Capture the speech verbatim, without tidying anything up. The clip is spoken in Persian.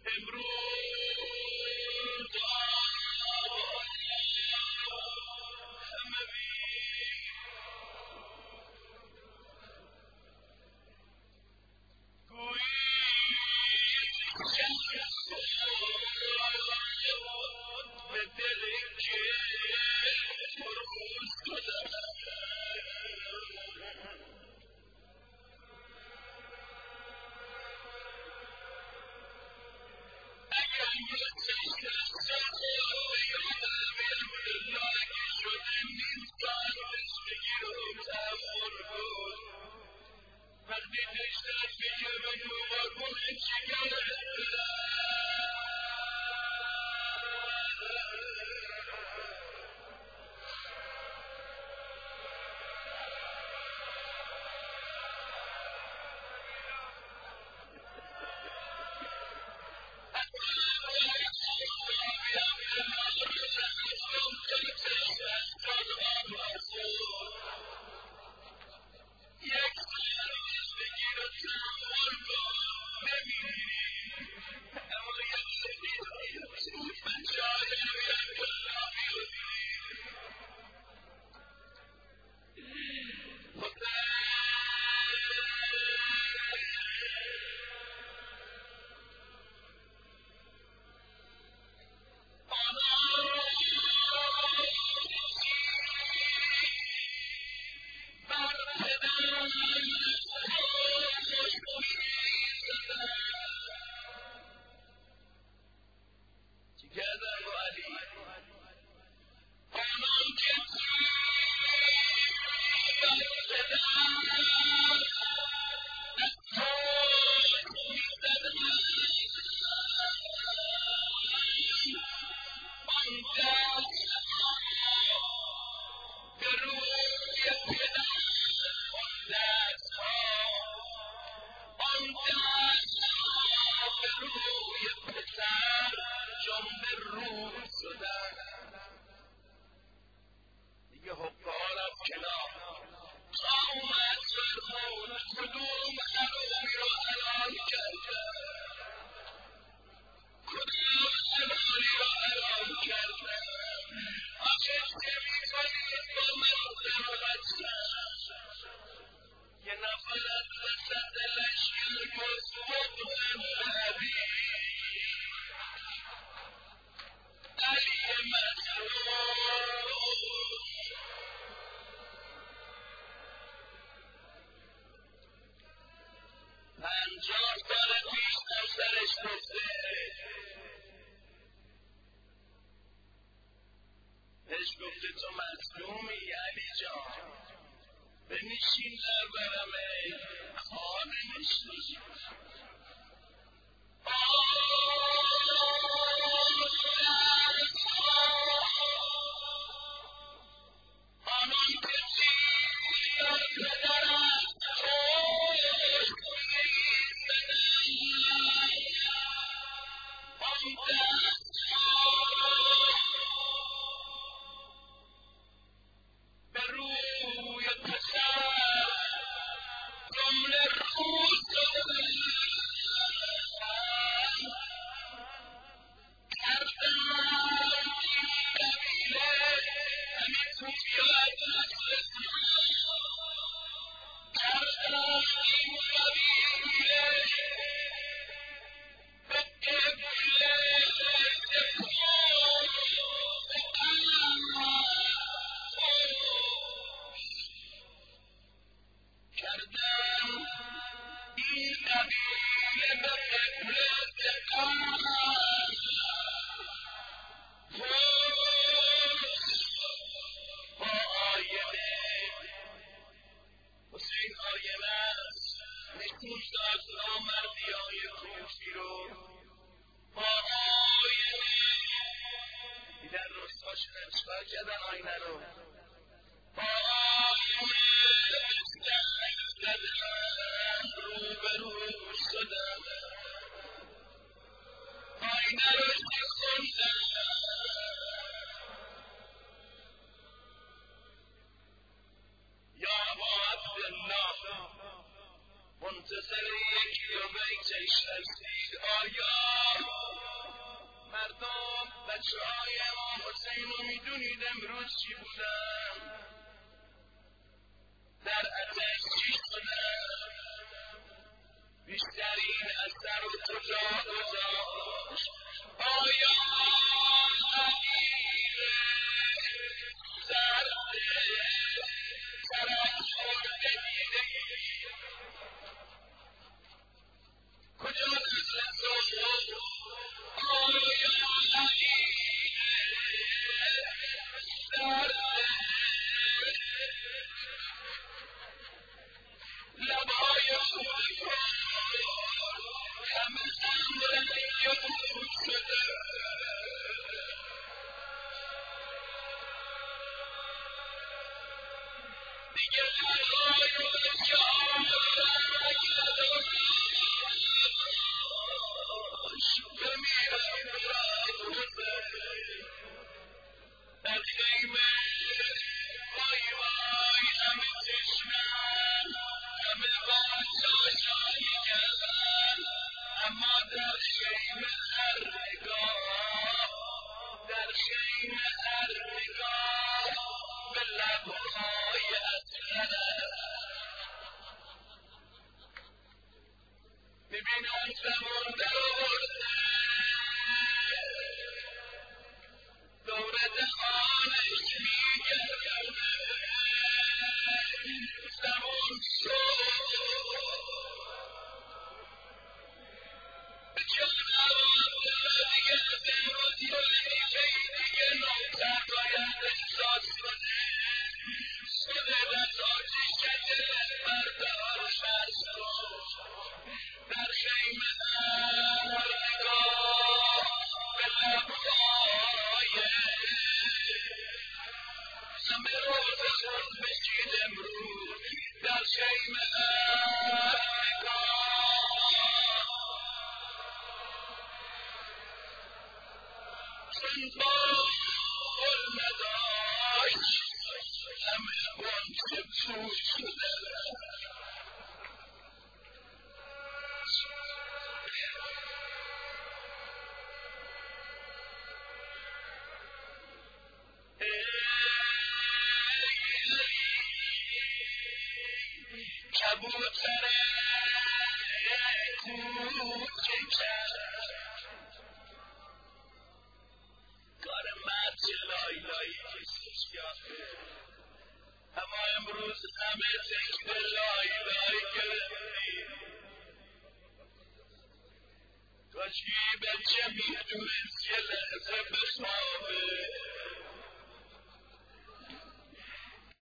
منتظر یکی و بیتش رسید آیا بچه های امام حسین رو میدونید امروز چی بودن؟ در اتش چی شدن؟ بیشترین اثر و کجا گذاشت؟ آیا غدیر زرد ترک خورده دیدگی کجا نزد تو؟ آیا غدیر زرد لبای خود همه امرنگ و بود شده دیگه لبای بچه‌ها رنگ نداشت بمیرم برم حسین در خیمه وای وای همه چشمن همه بچه‌هاشایی کردن اما در خیمه هر نگاه در خیمه هر نگاه به لبهای اطهر میبینم زمان در آورده دور دهانش میگرده زمان شد به جانم دیگه امروز خلیفه دیگه نوتر باید احساس کنه شده از آتیش دل بردار فرض کن در خیمه هر نگاه به لبهای همه روز خود بشید امروز در خیمه هر نگاه چون بال نداشت همه بانچه پول شده کبوتر کوچکم کار مرد لای لایی نیستش یافه اما امروز همه تک به لای لای گرفتیم کاشکی بچه میدونست یه لحظه بخوابه